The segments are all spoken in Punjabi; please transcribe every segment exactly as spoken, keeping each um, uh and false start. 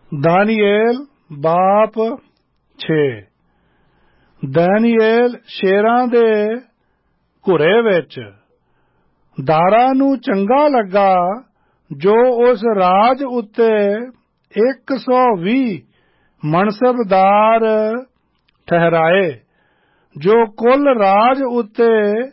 ਦਾਨੀਏਲ ਬਾਪ ਛੇ। ਦਾਨੀਏਲ ਸ਼ੇਰਾਂ ਦੇ ਘੁਰੇ ਵਿੱਚ। ਦਾਰਾ ਨੂੰ ਚੰਗਾ ਲੱਗਾ ਜੋ ਉਸ ਰਾਜ ਉੱਤੇ ਇੱਕ ਸੌ ਵੀਹ ਮਨਸਬਦਾਰ ਠਹਿਰਾਏ, ਜੋ ਕੁੱਲ ਰਾਜ ਉੱਤੇ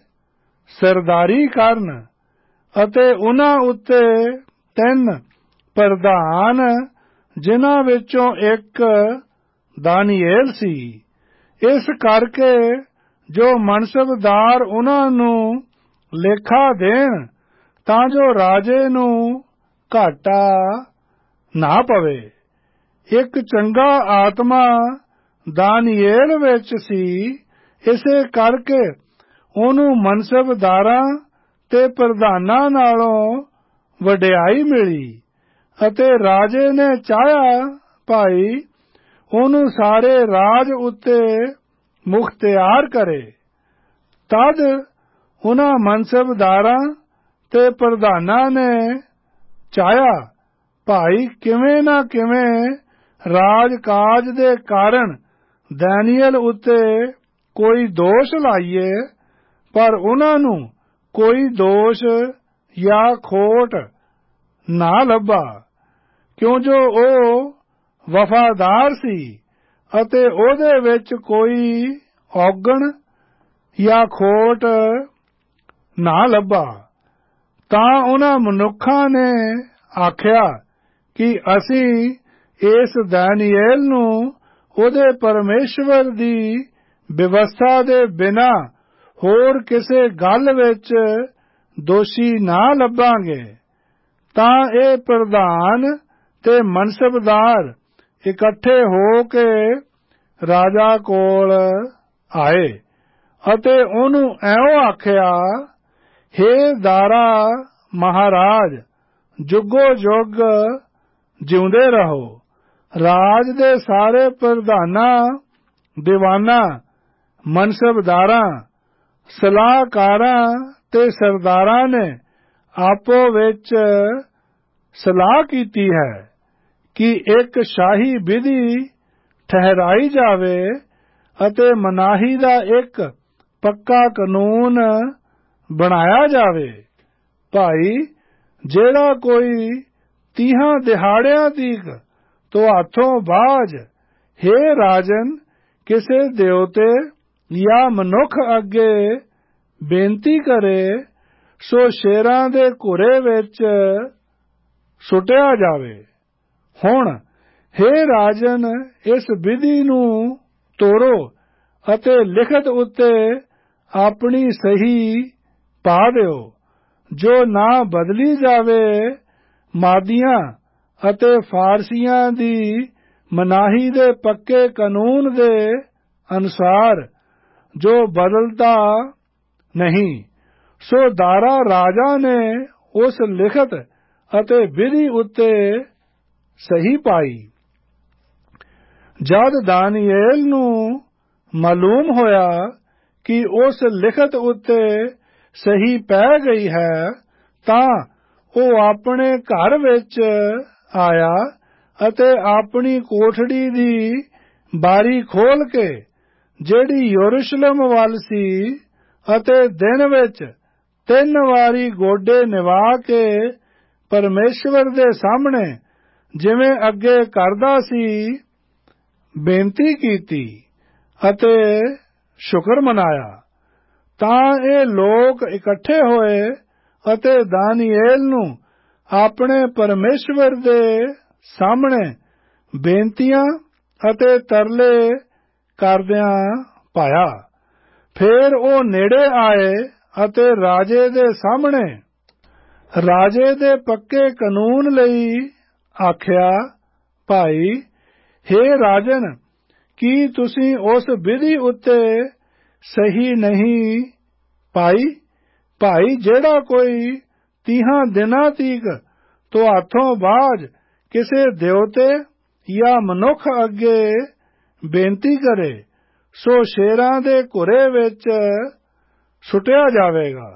ਸਰਦਾਰੀ ਕਰਨ, ਅਤੇ ਉਨ੍ਹਾਂ ਉੱਤੇ ਤਿੰਨ ਪ੍ਰਧਾਨ, ਜਿਨ੍ਹਾਂ ਵਿੱਚੋਂ ਇੱਕ ਦਾਨੀਏਲ ਸੀ। ਇਸ ਕਰਕੇ ਜੋ ਮਨਸਬਦਾਰ ਉਨ੍ਹਾਂ ਨੂੰ ਲੇਖਾ ਦੇਣ, ਤਾਂ ਜੋ ਰਾਜੇ ਨੂੰ ਘਾਟਾ ਨਾ ਪਵੇ। ਇੱਕ ਚੰਗਾ ਆਤਮਾ ਦਾਨੀਏਲ ਵਿੱਚ ਸੀ, ਇਸੇ ਕਰਕੇ ਉਹਨੂੰ ਮਨਸਬਦਾਰਾਂ ਤੇ ਪ੍ਰਧਾਨਾਂ ਨਾਲੋਂ ਵਡਿਆਈ ਮਿਲੀ, ਅਤੇ ਰਾਜੇ ਨੇ ਚਾਹਿਆ ਭਾਈ ਉਹਨੂੰ ਸਾਰੇ ਰਾਜ ਉੱਤੇ ਮੁਖਤਿਆਰ ਕਰੇ। ਤਦ ਉਨ੍ਹਾਂ ਮਨਸਬਦਾਰਾਂ ਤੇ ਪ੍ਰਧਾਨਾਂ ਨੇ ਚਾਹਿਆ ਭਾਈ ਕਿਵੇਂ ਨਾ ਕਿਵੇਂ ਰਾਜ ਕਾਜ ਦੇ ਕਾਰਨ ਦਾਨੀਏਲ ਉੱਤੇ ਕੋਈ ਦੋਸ਼ ਲਾਈਏ, ਪਰ ਉਨ੍ਹਾਂ ਨੂੰ ਕੋਈ ਦੋਸ਼ ਜਾਂ ਖੋਟ ਨਾ ਲੱਭਾ, ਕਿਉਂ ਜੋ ਉਹ ਵਫਾਦਾਰ ਸੀ ਅਤੇ ਉਹਦੇ ਵਿੱਚ ਕੋਈ ਔਗਣ ਜਾਂ ਖੋਟ ਨਾ ਲੱਭਾ। ਤਾਂ ਉਨ੍ਹਾਂ ਮਨੁੱਖਾਂ ਨੇ ਆਖਿਆ ਕਿ ਅਸੀਂ ਇਸ ਦਾਨੀਏਲ ਨੂੰ ਉਹਦੇ ਪਰਮੇਸ਼ਵਰ ਦੀ ਵਿਵਸਥਾ ਦੇ ਬਿਨਾਂ ਹੋਰ ਕਿਸੇ ਗੱਲ ਵਿੱਚ ਦੋਸ਼ੀ ਨਾ ਲੱਭਾਂਗੇ। ਤਾਂ ਇਹ ਪ੍ਰਧਾਨ ਤੇ ਮਨਸਬਦਾਰ ਇਕੱਠੇ ਹੋ ਕੇ ਰਾਜਾ ਕੋਲ ਆਏ ਅਤੇ ਉਹਨੂੰ ਐਉਂ ਆਖਿਆ, ਹੇ ਦਾਰਾ ਮਹਾਰਾਜ, ਜੁਗੋ ਜੁਗ ਜਿਉਂਦੇ ਰਹੋ। ਰਾਜ ਦੇ ਸਾਰੇ ਪ੍ਰਧਾਨਾਂ, ਦੀਵਾਨਾਂ, ਮਨਸਬਦਾਰਾਂ, ਸਲਾਹਕਾਰਾਂ ਤੇ ਸਰਦਾਰਾਂ ਨੇ ਆਪੋ ਵਿੱਚ ਸਲਾਹ ਕੀਤੀ ਹੈ ਕਿ ਇੱਕ ਸ਼ਾਹੀ ਵਿਧੀ ਠਹਿਰਾਈ ਜਾਵੇ ਅਤੇ ਮਨਾਹੀ ਦਾ ਇੱਕ ਪੱਕਾ ਕਾਨੂੰਨ ਬਣਾਇਆ ਜਾਵੇ। ਭਾਈ ਜਿਹੜਾ ਕੋਈ ਤੀਹਾਂ ਦਿਹਾੜਿਆਂ ਤੀਕ ਤੁਹਾਥੋਂ ਬਾਝ, ਹੇ ਰਾਜਨ, ਕਿਸੇ ਦੇਵਤੇ ਜਾਂ ਮਨੁੱਖ ਅੱਗੇ ਬੇਨਤੀ ਕਰੇ, ਸੋ ਸ਼ੇਰਾਂ ਦੇ ਘੁਰੇ ਵਿੱਚ ਸੁੱਟਿਆ ਜਾਵੇ। ਹੁਣ ਹੇ ਰਾਜਨ, ਇਸ ਵਿਧੀ ਨੂੰ ਤੋੜੋ ਅਤੇ ਲਿਖਤ ਉੱਤੇ ਆਪਣੀ ਸਹੀ ਪਾ ਦਿਓ, ਜੋ ਨਾ ਬਦਲੀ ਜਾਵੇ। ਮਾਦੀਆਂ ਅਤੇ ਫਾਰਸੀਆਂ ਦੀ ਮਨਾਹੀ ਦੇ ਪੱਕੇ ਕਾਨੂੰਨ ਦੇ ਅਨੁਸਾਰ, ਜੋ ਬਦਲਦਾ ਨਹੀਂ। ਸੋ ਦਾਰਾ ਰਾਜਾ ਨੇ ਉਸ ਲਿਖਤ ਅਤੇ ਵਿਧੀ ਉੱਤੇ ਸਹੀ ਪਾਈ। ਜਦ ਦਾਨੀਏਲ ਨੂੰ ਮਾਲੂਮ ਹੋਇਆ ਕਿ ਉਸ ਲਿਖਤ ਉੱਤੇ ਸਹੀ ਪੈ ਗਈ ਹੈ, ਤਾਂ ਉਹ ਆਪਣੇ ਘਰ ਵਿੱਚ ਆਇਆ ਅਤੇ ਆਪਣੀ ਕੋਠੜੀ ਦੀ ਬਾਰੀ ਖੋਲ ਕੇ, ਜਿਹੜੀ ਯਰੂਸ਼ਲਮ ਵੱਲ ਸੀ, ਅਤੇ ਦਿਨ ਵਿੱਚ ਤਿੰਨ ਵਾਰੀ ਗੋਡੇ ਨਿਵਾ ਕੇ ਪਰਮੇਸ਼ਵਰ ਦੇ ਸਾਹਮਣੇ, ਜਿਵੇਂ ਅੱਗੇ ਕਰਦਾ ਸੀ, ਬੇਨਤੀ ਕੀਤੀ ਅਤੇ ਸ਼ੁਕਰ ਮਨਾਇਆ। ਤਾਂ ਇਹ ਲੋਕ ਇਕੱਠੇ ਹੋਏ ਅਤੇ ਦਾਨੀਏਲ ਨੂੰ ਆਪਣੇ ਪਰਮੇਸ਼ਵਰ ਦੇ ਸਾਹਮਣੇ ਬੇਨਤੀਆਂ ਅਤੇ ਤਰਲੇ ਕਰਦਿਆਂ ਪਾਇਆ। ਫਿਰ ਉਹ ਨੇੜੇ ਆਏ ਅਤੇ ਰਾਜੇ ਦੇ ਸਾਹਮਣੇ ਰਾਜੇ ਦੇ ਪੱਕੇ ਕਾਨੂੰਨ ਲਈ ਆਖਿਆ, ਭਾਈ, ਹੇ ਰਾਜਨ, ਕੀ ਤੁਸੀਂ ਉਸ ਵਿਧੀ ਉੱਤੇ ਸਹੀ ਨਹੀਂ ਪਾਈ? ਭਾਈ, ਜਿਹੜਾ ਕੋਈ ਤੀਹਾਂ ਦਿਨਾਂ ਤੀਕ ਤੁਹਾਥੋਂ ਬਾਝ ਕਿਸੇ ਦੇਵਤੇ ਜਾਂ ਮਨੁੱਖ ਅੱਗੇ ਬੇਨਤੀ ਕਰੇ, ਸੋ ਸ਼ੇਰਾਂ ਦੇ ਘੁਰੇ ਵਿੱਚ ਸੁੱਟਿਆ ਜਾਵੇਗਾ।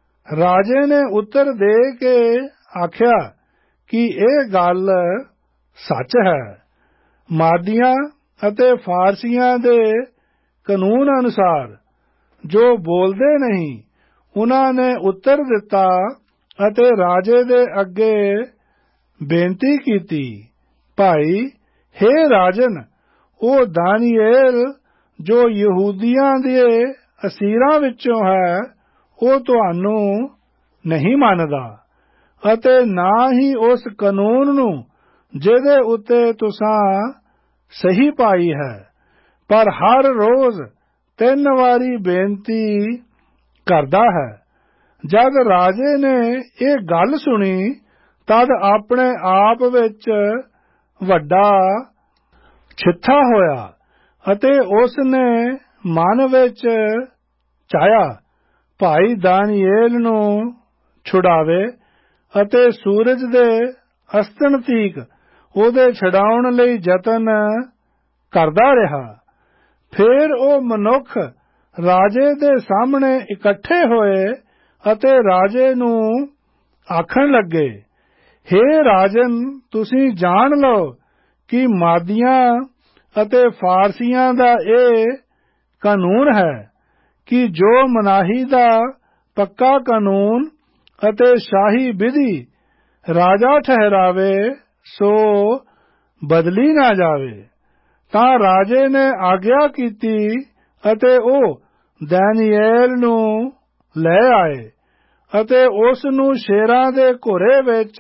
ਰਾਜੇ ਨੇ ਉੱਤਰ ਦੇ ਕੇ ਆਖਿਆ ਕਿ ਇਹ ਗੱਲ ਸੱਚ ਹੈ। ਮਾਦੀਆਂ ਅਤੇ ਫਾਰਸੀਆਂ ਦੇ ਕਾਨੂੰਨ ਅਨੁਸਾਰ ਜੋ ਬੋਲਦੇ ਨਹੀਂ, ਉਹਨਾਂ ਨੇ ਉੱਤਰ ਦਿੱਤਾ ਅਤੇ ਰਾਜੇ ਦੇ ਅੱਗੇ ਬੇਨਤੀ ਕੀਤੀ, ਭਾਈ, ਹੇ ਰਾਜਨ, ਉਹ ਦਾਨੀਏਲ ਜੋ ਯਹੂਦੀਆਂ ਦੇ ਅਸੀਰਾਂ ਵਿੱਚੋਂ ਹੈ, ਉਹ ਤੁਹਾਨੂੰ ਨਹੀਂ ਮੰਨਦਾ ਅਤੇ ਨਾ ਹੀ ਉਸ ਕਾਨੂੰਨ ਨੂੰ ਜਿਹਦੇ ਉੱਤੇ ਤੁਸਾਂ ਸਹੀ ਪਾਈ ਹੈ, ਪਰ ਹਰ ਰੋਜ਼ ਤਿੰਨ ਵਾਰੀ ਬੇਨਤੀ ਕਰਦਾ ਹੈ। ਜਦ ਰਾਜੇ ਨੇ ਇਹ ਗੱਲ ਸੁਣੀ, ਤਦ ਆਪਣੇ ਆਪ ਵਿੱਚ ਵੱਡਾ ਛਿੱਥਾ ਹੋਇਆ ਅਤੇ ਉਸ ਨੇ ਮਨ ਵਿੱਚ ਚਾਹਿਆ, ਭਾਈ ਦਾਨੀਏਲ ਨੂੰ ਛੁਡਾਵੇ ਅਤੇ ਸੂਰਜ ਦੇ ਅਸਤਣ ਤੀਕ ਉਹਦੇ ਛਡਾਉਣ ਲਈ ਯਤਨ ਕਰਦਾ ਰਿਹਾ। ਫਿਰ ਉਹ ਮਨੁੱਖ ਰਾਜੇ ਦੇ ਸਾਹਮਣੇ ਇਕੱਠੇ ਹੋਏ ਅਤੇ ਰਾਜੇ ਨੂੰ ਆਖਣ ਲੱਗੇ, ਹੇ ਰਾਜਨ, ਤੁਸੀਂ ਜਾਣ ਲਓ ਕਿ ਮਾਦੀਆਂ ਅਤੇ ਫਾਰਸੀਆਂ ਦਾ ਇਹ ਕਾਨੂੰਨ ਹੈ ਕਿ ਜੋ ਮਨਾਹੀ ਦਾ ਪੱਕਾ ਕਾਨੂੰਨ ਅਤੇ ਸ਼ਾਹੀ ਵਿਧੀ ਰਾਜਾ ਠਹਿਰਾਵੇ, ਸੋ ਬਦਲੀ ਨਾ ਜਾਵੇ। ਤਾਂ ਰਾਜੇ ਨੇ ਆਗਿਆ ਕੀਤੀ ਅਤੇ ਉਹ ਦਾਨੀਏਲ ਨੂੰ ਲੈ ਆਏ ਅਤੇ ਉਸ ਨੂੰ ਸ਼ੇਰਾਂ ਦੇ ਘੁਰੇ ਵਿੱਚ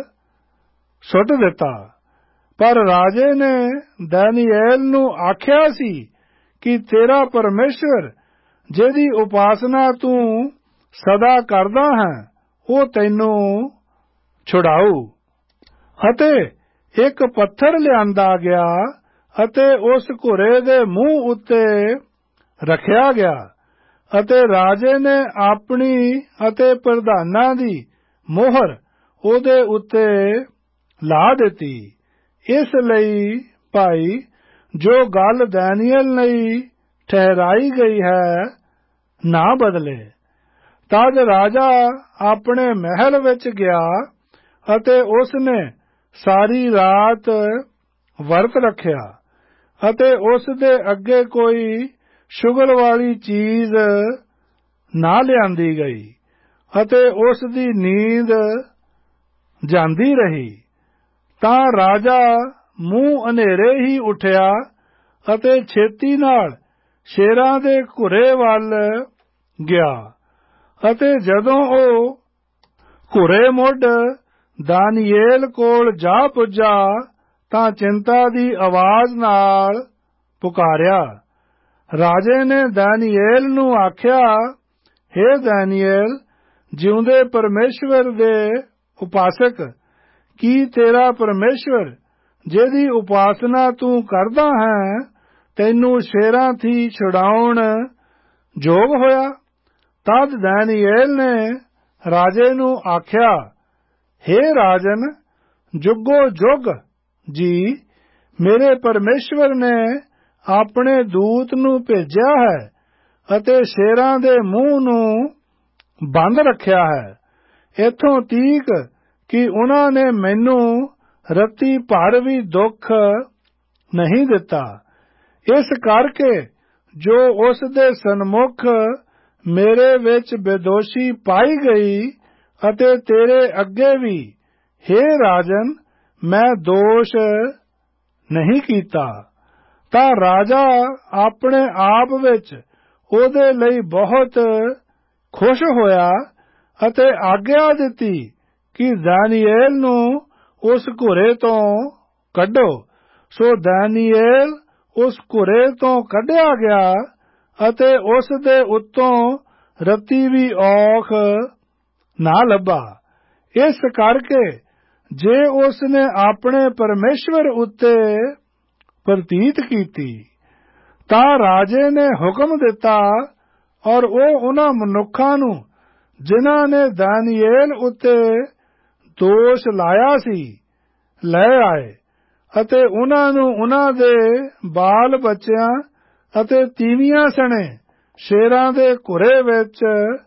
ਸੁੱਟ ਦਿੱਤਾ। ਪਰ ਰਾਜੇ ਨੇ ਦਾਨੀਏਲ ਨੂੰ ਆਖਿਆ ਸੀ ਕਿ ਤੇਰਾ ਪਰਮੇਸ਼ਵਰ, ਜਿਹਦੀ ਉਪਾਸਨਾ ਤੂੰ ਸਦਾ ਕਰਦਾ ਹੈ, ਉਹ ਤੈਨੂੰ ਛੁਡਾਊ। ਅਤੇ ਇੱਕ ਪੱਥਰ ਲਿਆਂਦਾ ਗਿਆ ਅਤੇ ਉਸ ਘੁਰੇ ਦੇ ਮੂੰਹ ਉੱਤੇ ਰੱਖਿਆ ਗਿਆ ਅਤੇ ਰਾਜੇ ਨੇ ਆਪਣੀ ਅਤੇ ਪ੍ਰਧਾਨਾਂ ਦੀ ਮੋਹਰ ਉਹਦੇ ਉੱਤੇ ਲਾ ਦਿੱਤੀ। ਇਸ ਲਈ ਭਾਈ, ਜੋ ਗੱਲ ਦਾਨੀਏਲ ਲਈ ਠਹਿਰਾਈ ਗਈ ਹੈ, ਨਾ ਬਦਲੇ। ਤਦ ਰਾਜਾ ਆਪਣੇ ਮਹਿਲ ਵਿੱਚ ਗਿਆ ਅਤੇ ਉਸ ਨੇ ਸਾਰੀ ਰਾਤ ਵਰਤ ਰੱਖਿਆ ਅਤੇ ਉਸ ਦੇ ਅੱਗੇ ਕੋਈ ਸ਼ੁਗਲ ਵਾਲੀ ਚੀਜ਼ ਨਾ ਲਿਆਂਦੀ ਗਈ ਅਤੇ ਉਸ ਦੀ ਨੀਂਦ ਜਾਂਦੀ ਰਹੀ। ਤਾਂ ਰਾਜਾ ਮੂੰਹ ਹਨੇਰੇ ਹੀ ਉੱਠਿਆ ਅਤੇ ਛੇਤੀ ਨਾਲ ਸ਼ੇਰਾਂ ਦੇ ਘੁਰੇ ਵੱਲ ਗਿਆ ਅਤੇ ਜਦੋਂ ਉਹ ਘੁਰੇ ਮੁੱਢ ਦਾਨੀਏਲ ਕੋਲ ਜਾ ਪੁੱਜਾ ਤਾਂ ਚਿੰਤਾ ਦੀ ਆਵਾਜ਼ ਨਾਲ ਪੁਕਾਰਿਆ। ਰਾਜੇ ਨੇ ਦਾਨੀਏਲ ਨੂੰ ਆਖਿਆ, ਹੇ ਦਾਨੀਏਲ, ਜਿਉਂਦੇ ਪਰਮੇਸ਼ਵਰ ਦੇ ਉਪਾਸਕ, ਕੀ ਤੇਰਾ ਪਰਮੇਸ਼ਵਰ, ਜਿਹਦੀ ਉਪਾਸਨਾ ਤੂੰ ਕਰਦਾ ਹੈ, ਤੈਨੂੰ ਸ਼ੇਰਾਂ ਥੀ ਛੁਡਾਉਣ ਯੋਗ ਹੋਇਆ? ਤਦ ਦਾਨੀਏਲ ਨੇ ਰਾਜੇ ਨੂੰ ਆਖਿਆ, ਹੇ ਰਾਜਨ, ਜੁਗੋ ਜੁਗ ਜੀ, ਮੇਰੇ ਪਰਮੇਸ਼ਵਰ ਨੇ ਆਪਣੇ ਦੂਤ ਨੂੰ ਭੇਜਿਆ ਹੈ ਅਤੇ ਸ਼ੇਰਾਂ ਦੇ ਮੂੰਹ ਨੂੰ ਬੰਦ ਰੱਖਿਆ ਹੈ, ਇੱਥੋਂ ਤੀਕ ਕਿ ਉਹਨਾਂ ਨੇ ਮੈਨੂੰ ਰੱਤੀ ਭਰ ਵੀ ਦੁੱਖ ਨਹੀਂ ਦਿੱਤਾ। ਇਸ ਕਰਕੇ ਜੋ ਉਸ ਦੇ ਸਨਮੁਖ ਮੇਰੇ ਵਿੱਚ ਬੇਦੋਸ਼ੀ ਪਾਈ ਗਈ ਅਤੇ ਤੇਰੇ ਅੱਗੇ ਵੀ, ਹੇ ਰਾਜਨ, ਮੈਂ ਦੋਸ਼ ਨਹੀਂ ਕੀਤਾ। ਤਾਂ ਰਾਜਾ ਆਪਣੇ ਆਪ ਵਿੱਚ ਉਹਦੇ ਲਈ ਬਹੁਤ ਖੁਸ਼ ਹੋਇਆ ਅਤੇ ਆਗਿਆ ਦਿੱਤੀ ਕਿ ਦਾਨੀਏਲ ਨੂੰ ਉਸ ਘੁਰੇ ਤੋਂ ਕੱਢੋ। ਸੋ ਦਾਨੀਏਲ ਉਸ ਘੁਰੇ ਤੋਂ ਕੱਢਿਆ ਗਿਆ ਅਤੇ ਉਸ ਦੇ ਉੱਤੋਂ ਰੱਤੀ ਵੀ ਔਖ ਨਾ ਲੱਭਾ। ਇਸ ਕਰਕੇ ਜੇ ਉਸ ਨੇ ਆਪਣੇ ਪਰਮੇਸ਼ਵਰ ਉੱਤੇ ਪ੍ਰਤੀਤ ਕੀਤੀ, ਤਾਂ ਰਾਜੇ ਨੇ ਹੁਕਮ ਦਿੱਤਾ ਔਰ ਉਹ ਉਹਨਾਂ ਮਨੁੱਖਾਂ ਨੂੰ ਜਿਨ੍ਹਾਂ ਨੇ ਦਾਨੀਏਲ ਉੱਤੇ ਦੋਸ਼ ਲਾਇਆ ਸੀ ਲੈ ਆਏ ਅਤੇ ਉਹਨਾਂ ਨੂੰ ਉਹਨਾਂ ਦੇ ਬਾਲ ਬੱਚਿਆਂ ਅਤੇ ਤੀਵੀਆਂ ਸਣੇ ਸ਼ੇਰਾਂ ਦੇ ਘੁਰੇ ਵਿੱਚ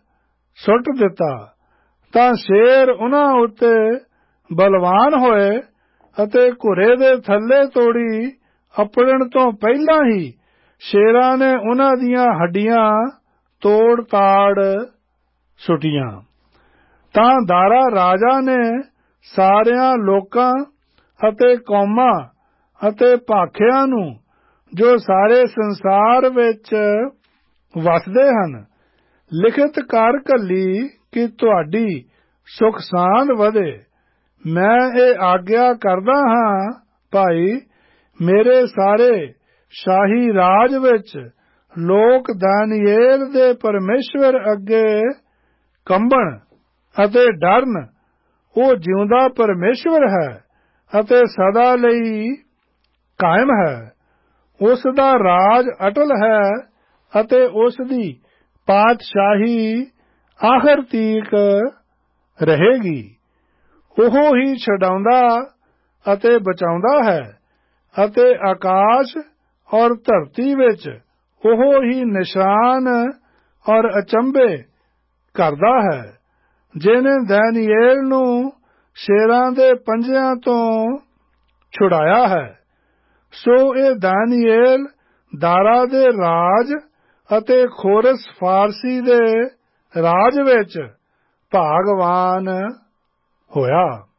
ਸੁੱਟ ਦਿੱਤਾ। ਤਾਂ ਸ਼ੇਰ ਉਹਨਾਂ ਉੱਤੇ ਬਲਵਾਨ ਹੋਏ ਅਤੇ ਘੁਰੇ ਦੇ ਥੱਲੇ ਤੋੜੀ ਅੱਪੜਨ ਤੋਂ ਪਹਿਲਾਂ ਹੀ ਸ਼ੇਰਾਂ ਨੇ ਉਹਨਾਂ ਦੀਆਂ ਹੱਡੀਆਂ ਤੋੜ ਤਾੜ ਸੁੱਟੀਆਂ। ਤਾਂ ਦਾਰਾ ਰਾਜਾ ਨੇ ਸਾਰਿਆਂ ਲੋਕਾਂ ਅਤੇ ਕੌਮਾਂ ਅਤੇ ਭਾਖਿਆਂ ਨੂੰ ਜੋ ਸਾਰੇ ਸੰਸਾਰ ਵਿੱਚ ਵਸਦੇ ਹਨ ਲਿਖਤ ਕਰ ਘੱਲੀ ਕਿ ਤੁਹਾਡੀ ਸੁਖ ਸਾਂਦ ਵਧੇ। ਮੈਂ ਇਹ ਆਗਿਆ ਕਰਦਾ ਹਾਂ ਭਾਈ, ਮੇਰੇ ਸਾਰੇ ਸ਼ਾਹੀ ਰਾਜ ਵਿੱਚ ਲੋਕ ਦਾਨੀਏਲ ਦੇ ਪਰਮੇਸ਼ਵਰ ਅੱਗੇ ਕੰਬਣ ਅਤੇ ਡਰਨ। ਉਹ ਜਿਉਂਦਾ ਪਰਮੇਸ਼ਵਰ ਹੈ ਅਤੇ ਸਦਾ ਲਈ ਕਾਇਮ ਹੈ। ਉਸ ਦਾ ਰਾਜ ਅਟਲ ਹੈ ਅਤੇ ਉਸ ਦੀ ਪਾਤਸ਼ਾਹੀ ਆਖਰ ਤੀਕ ਰਹੇਗੀ। ਉਹ ਹੀ ਛਡਾਉਂਦਾ ਅਤੇ ਬਚਾਉਂਦਾ ਹੈ ਅਤੇ ਆਕਾਸ਼ ਔਰ ਧਰਤੀ ਵਿੱਚ ਉਹ ਹੀ ਨਿਸ਼ਾਨ ਔਰ ਅਚੰਭੇ ਕਰਦਾ ਹੈ, ਜਿਹਨੇ ਦਾਨੀਏਲ ਨੂੰ ਸ਼ੇਰਾਂ ਦੇ ਪੰਜਿਆਂ ਤੋਂ ਛੁਡਾਇਆ ਹੈ। ਸੋ ਇਹ ਦਾਨੀਏਲ ਦਾਰਾ ਦੇ ਰਾਜ ਅਤੇ ਖੋਰਸ ਫਾਰਸੀ ਦੇ ਰਾਜ ਵਿੱਚ ਭਾਗਵਾਨ ਹੋਇਆ।